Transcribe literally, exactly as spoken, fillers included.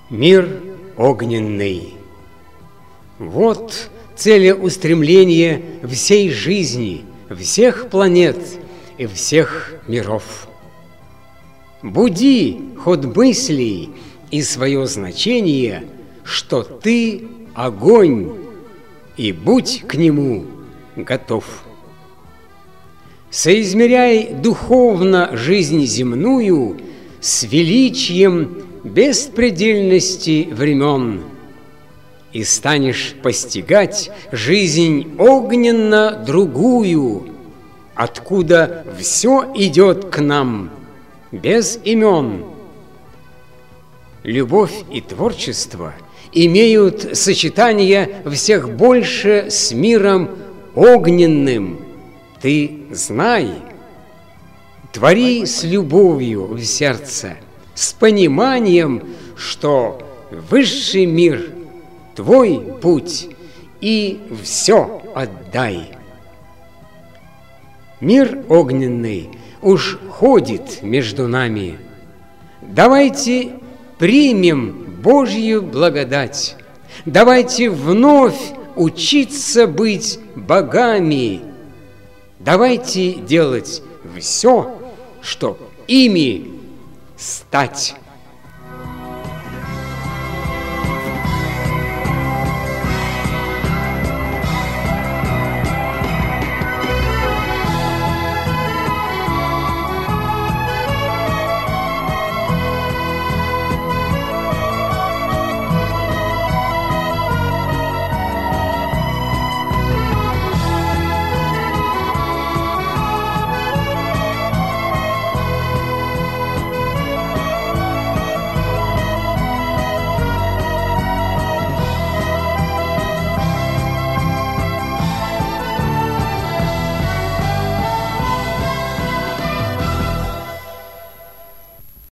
Мир огненный. Вот целеустремление всей жизни, всех планет и всех миров. Буди ход мыслей и свое значение, что ты огонь, и будь к нему готов. Соизмеряй духовно жизнь земную с величием беспредельности времен, и станешь постигать жизнь огненно другую, откуда все идет к нам без имен. Любовь и творчество имеют сочетание всех больше с миром огненным. Ты знай, твори с любовью в сердце, с пониманием, что высший мир — твой путь, и все отдай. Мир огненный уж ходит между нами. Давайте примем Божью благодать. Давайте вновь учиться быть богами. Давайте делать все, чтоб ими стать.